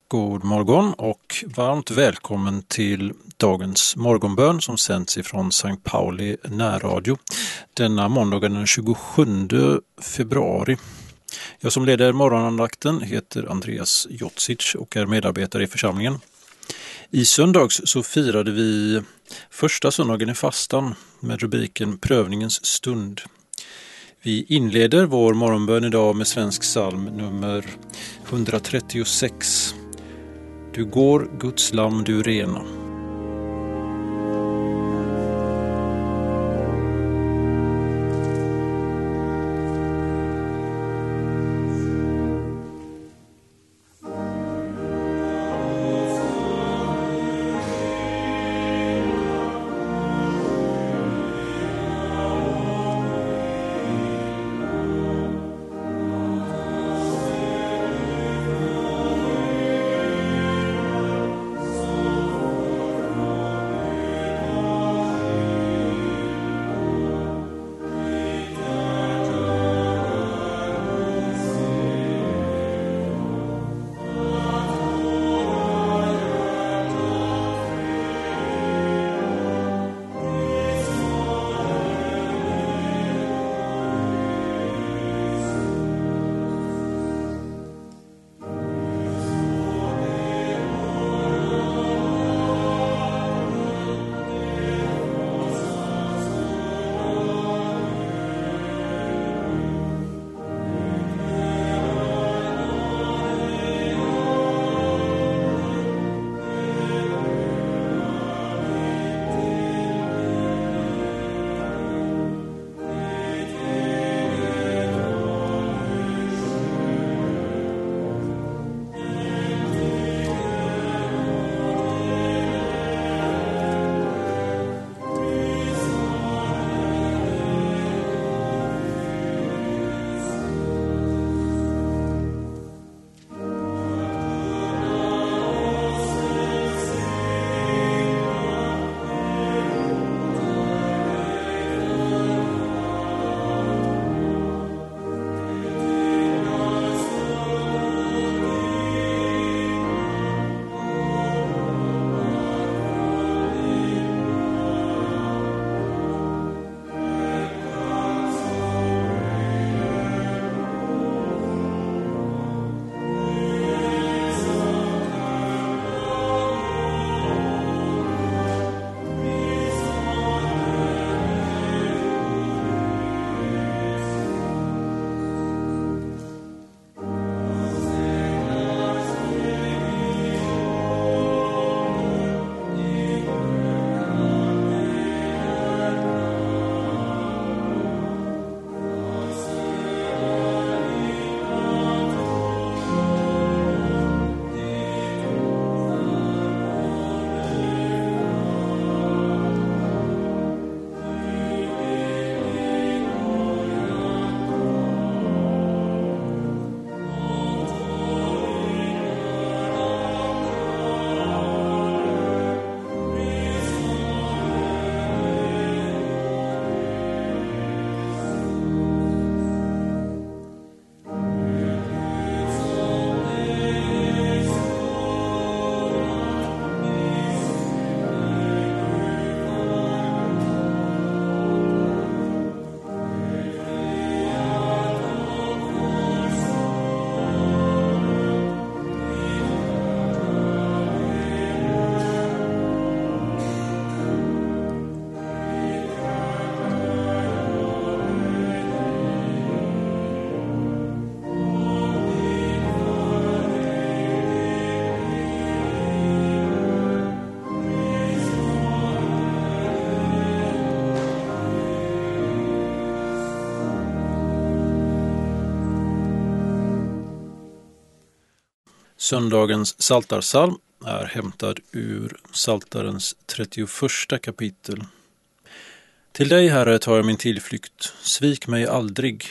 God morgon och varmt välkommen till dagens morgonbön som sänds ifrån St. Pauli närradio denna måndagen den 27 februari. Jag som leder morgonandakten heter Andreas Jotsic och är medarbetare i församlingen. I söndags så firade vi första söndagen i fastan med rubriken Prövningens stund. Vi inleder vår morgonbön idag med svensk psalm nummer 136. Du går, Guds lamm, du rena. Söndagens psaltarpsalm är hämtad ur Psaltarens 31 kapitel. Till dig, Herre, tar jag min tillflykt. Svik mig aldrig.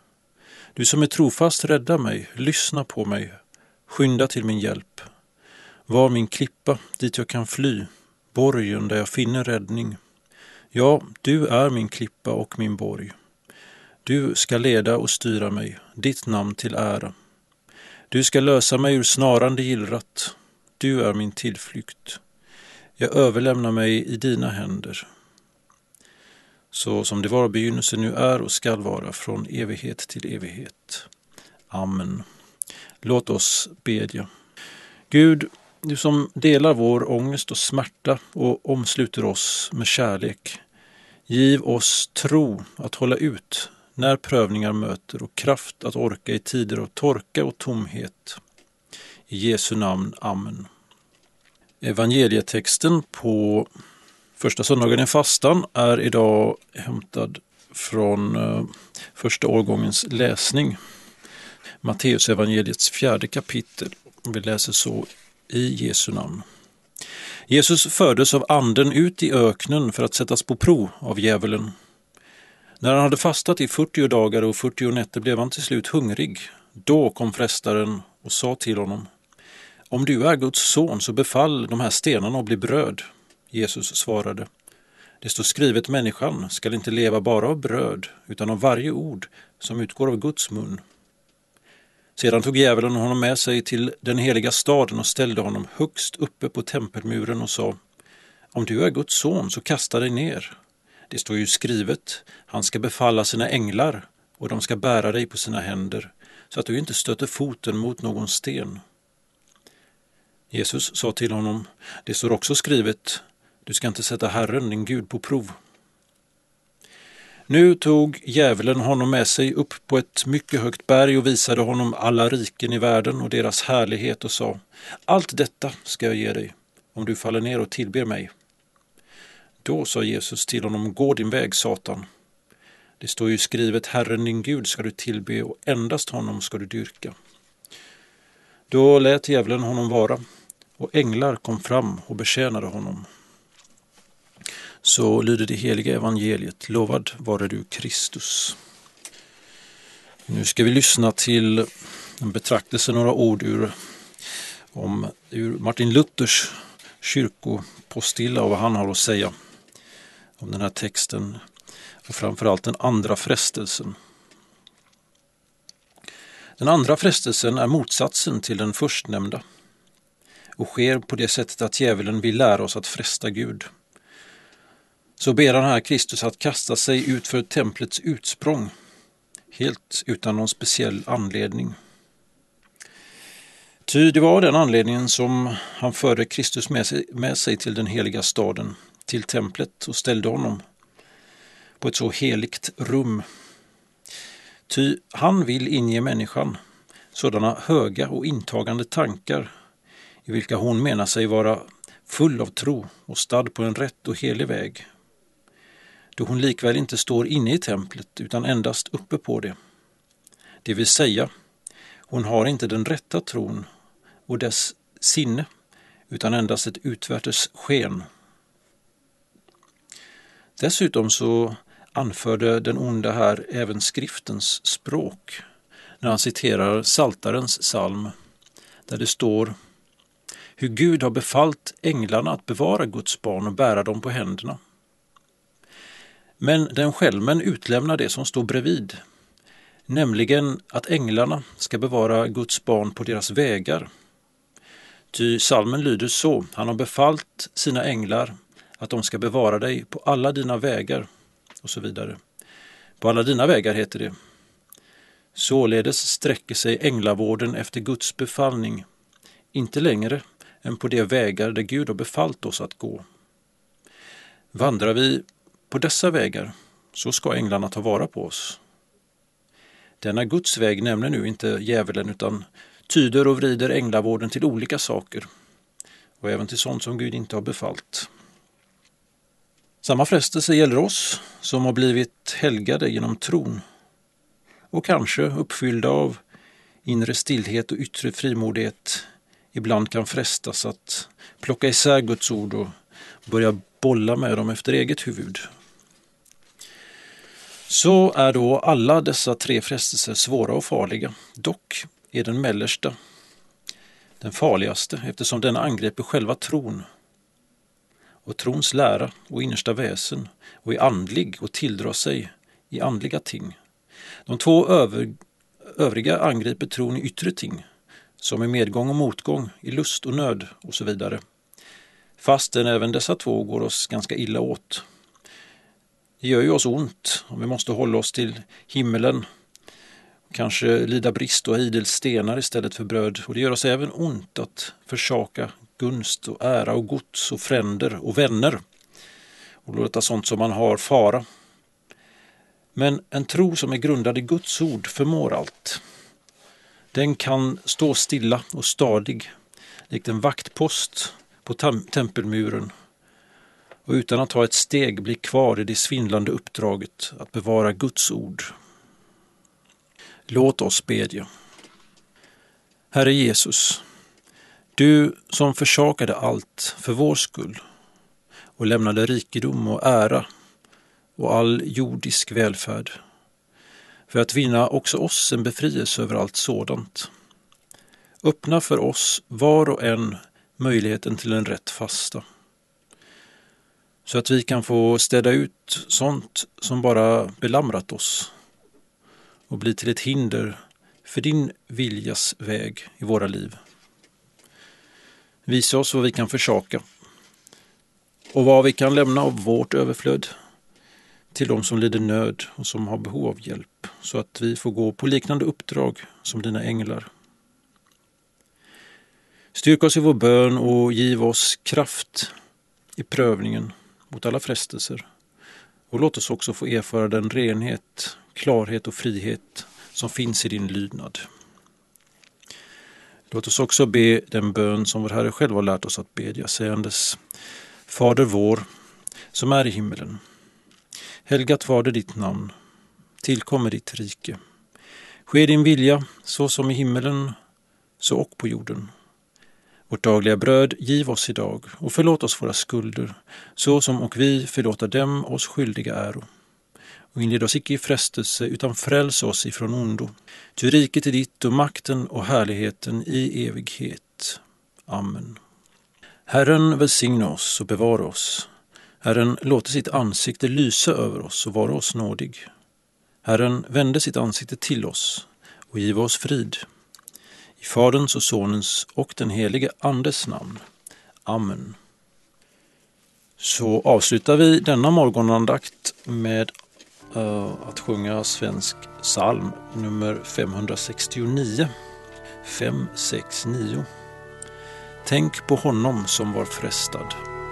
Du som är trofast, rädda mig. Lyssna på mig. Skynda till min hjälp. Var min klippa dit jag kan fly. Borgen där jag finner räddning. Ja, du är min klippa och min borg. Du ska leda och styra mig, ditt namn till ära. Du ska lösa mig ur snarande gillrat. Du är min tillflykt. Jag överlämnar mig i dina händer. Så som det var i begynnelsen, nu är och skall vara från evighet till evighet. Amen. Låt oss bedja. Gud, du som delar vår ångest och smärta och omsluter oss med kärlek. Giv oss tro att hålla ut när prövningar möter och kraft att orka i tider av torka och tomhet. I Jesu namn, amen. Evangelietexten på första söndagen i fastan är idag hämtad från första årgångens läsning. Matteus evangeliets 4:e kapitel. Vi läser så i Jesu namn. Jesus fördes av anden ut i öknen för att sättas på prov av djävulen. När han hade fastat i 40 dagar och 40 nätter blev han till slut hungrig. Då kom frestaren och sa till honom: om du är Guds son, så befall de här stenarna att bli bröd. Jesus svarade: det står skrivet, människan skall inte leva bara av bröd, utan av varje ord som utgår av Guds mun. Sedan tog djävulen honom med sig till den heliga staden och ställde honom högst uppe på tempelmuren och sa: om du är Guds son, så kasta dig ner. Det står ju skrivet, han ska befalla sina änglar och de ska bära dig på sina händer, så att du inte stöter foten mot någon sten. Jesus sa till honom: det står också skrivet, du ska inte sätta Herren din Gud på prov. Nu tog djävulen honom med sig upp på ett mycket högt berg och visade honom alla riken i världen och deras härlighet och sa: allt detta ska jag ge dig, om du faller ner och tillber mig. Då sa Jesus till honom: gå din väg, Satan. Det står ju skrivet, Herren din Gud ska du tillbe och endast honom ska du dyrka. Då lät djävulen honom vara, och änglar kom fram och betjänade honom. Så lyder det heliga evangeliet. Lovad vare du, Kristus. Nu ska vi lyssna till en betraktelse, några ord ur Martin Luthers kyrkopostilla och vad han har att säga om den här texten, och framförallt den andra frestelsen. Den andra frestelsen är motsatsen till den förstnämnda och sker på det sättet att djävulen vill lära oss att fresta Gud. Så ber han här Kristus att kasta sig ut för templets utsprång, helt utan någon speciell anledning. Ty det var den anledningen som han förde Kristus med sig till den heliga staden, till templet, och ställde honom på ett så heligt rum. Ty han vill inge människan sådana höga och intagande tankar, i vilka hon menar sig vara full av tro och stad på en rätt och helig väg, då hon likväl inte står inne i templet utan endast uppe på det. Det vill säga, hon har inte den rätta tron och dess sinne, utan endast ett utvärtes sken. Dessutom så anförde den onda här även skriftens språk när han citerar Psaltarens psalm, där det står: hur Gud har befallt änglarna att bevara Guds barn och bära dem på händerna. Men den skälmen utlämnar det som står bredvid, nämligen att änglarna ska bevara Guds barn på deras vägar. Ty psalmen lyder så: han har befallt sina änglar att de ska bevara dig på alla dina vägar, och så vidare. På alla dina vägar heter det. Således sträcker sig änglavården efter Guds befallning, inte längre än på de vägar där Gud har befallt oss att gå. Vandrar vi på dessa vägar, så ska änglarna ta vara på oss. Denna Guds väg nämner nu inte djävulen, utan tyder och vrider änglavården till olika saker, och även till sånt som Gud inte har befallt. Samma frestelse gäller oss som har blivit helgade genom tron och kanske uppfyllda av inre stillhet och yttre frimodighet ibland kan frestas att plocka isär Guds ord och börja bolla med dem efter eget huvud. Så är då alla dessa tre frestelser svåra och farliga. Dock är den mellersta den farligaste, eftersom den angriper själva tron och trons lära och innersta väsen och är andlig och tilldrar sig i andliga ting. De två övriga angriper tron i yttre ting, som i medgång och motgång, i lust och nöd och så vidare. Fastän även dessa två går oss ganska illa åt. Det gör ju oss ont om vi måste hålla oss till himmelen. Kanske lida brist och idel stenar istället för bröd. Och det gör oss även ont att försaka gunst och ära och gods och fränder och vänner. Och låta sånt som man har fara. Men en tro som är grundad i Guds ord förmår allt. Den kan stå stilla och stadig, likt en vaktpost på tempelmuren. Och utan att ta ett steg bli kvar i det svindlande uppdraget att bevara Guds ord. Låt oss bedja. Herre Jesus, du som försakade allt för vår skull och lämnade rikedom och ära och all jordisk välfärd för att vinna också oss en befrielse över allt sådant. Öppna för oss var och en möjligheten till en rätt fasta. Så att vi kan få städa ut sånt som bara belamrat oss och bli till ett hinder för din viljas väg i våra liv. Visa oss vad vi kan försaka och vad vi kan lämna av vårt överflöd till de som lider nöd och som har behov av hjälp, så att vi får gå på liknande uppdrag som dina änglar. Styrk oss i vår bön och giv oss kraft i prövningen mot alla frestelser. Och låt oss också få erfara den renhet, klarhet och frihet som finns i din lydnad. Låt oss också be den bön som vår Herre själv har lärt oss att bedja, sägandes: Fader vår, som är i himmelen. Helgat var det ditt namn. Tillkommer ditt rike. Ske din vilja, så som i himmelen, så och på jorden. Vårt dagliga bröd giv oss idag, och förlåt oss våra skulder, så som och vi förlåta dem oss skyldiga äro. Och inled oss icke i frestelse, utan fräls oss ifrån ondo. Ty riket är ditt och makten och härligheten i evighet. Amen. Herren välsigne oss och bevara oss. Herren låter sitt ansikte lysa över oss och vara oss nådig. Herren vände sitt ansikte till oss och giv oss frid. I Faderns och Sonens och den helige Andes namn. Amen. Så avslutar vi denna morgonandakt med att sjunga svensk psalm nummer 569. 569. Tänk på honom som var frestad.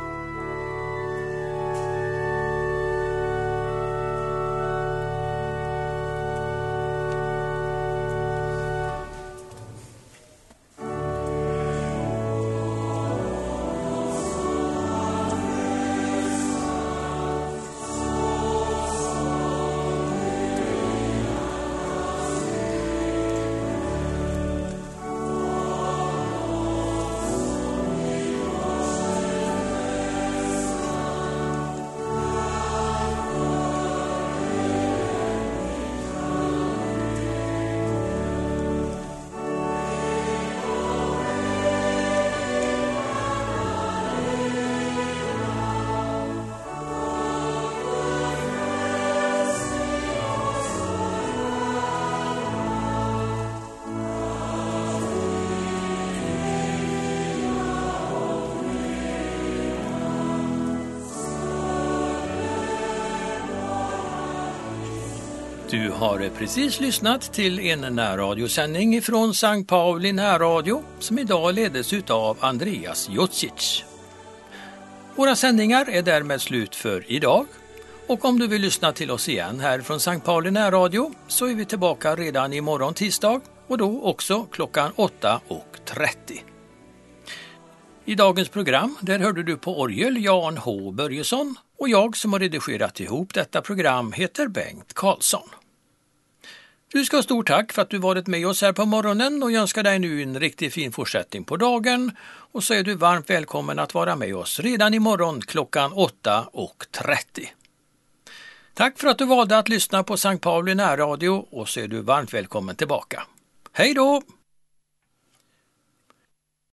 Du har precis lyssnat till en närradiosändning från Sankt Pauli närradio som idag ledes av Andreas Jocic. Våra sändningar är därmed slut för idag, och om du vill lyssna till oss igen här från Sankt Pauli närradio så är vi tillbaka redan imorgon tisdag, och då också klockan 8:30. I dagens program där hörde du på orgel Jan H. Börjesson, och jag som har redigerat ihop detta program heter Bengt Karlsson. Du ska ha stort tack för att du varit med oss här på morgonen, och jag önskar dig nu en riktigt fin fortsättning på dagen, och så är du varmt välkommen att vara med oss redan imorgon klockan 8:30. Tack för att du valde att lyssna på Sankt Pauli närradio, och så är du varmt välkommen tillbaka. Hej då!